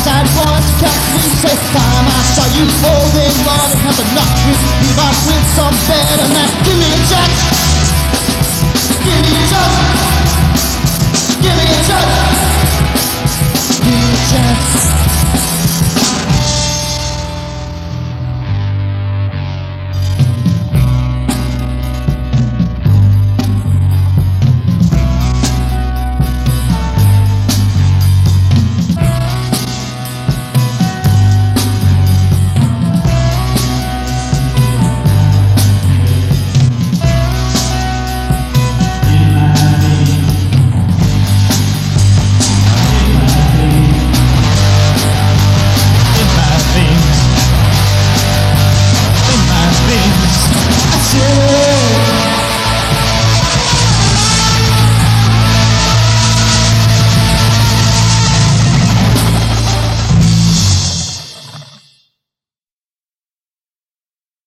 side once kept me safe. Time I saw you holding on and have enough with me, but with some better man. Give me a chance. Give me a chance. Give me a chance. Give me a chance.